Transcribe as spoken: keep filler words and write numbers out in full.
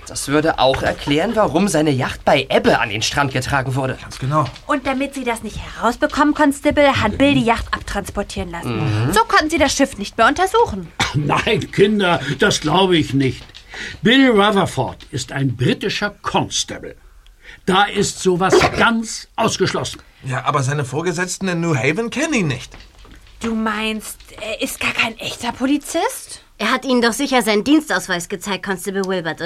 Das würde auch erklären, warum seine Yacht bei Ebbe an den Strand getragen wurde. Ganz genau. Und damit Sie das nicht herausbekommen, Constable, hat Bill die Yacht abtransportieren lassen. Mhm. So konnten Sie das Schiff nicht mehr untersuchen. Nein, Kinder, das glaube ich nicht. Bill Rutherford ist ein britischer Constable. Da ist sowas ganz ausgeschlossen. Ja, aber seine Vorgesetzten in New Haven kennen ihn nicht. Du meinst, er ist gar kein echter Polizist? Er hat Ihnen doch sicher seinen Dienstausweis gezeigt, Constable Wilbert,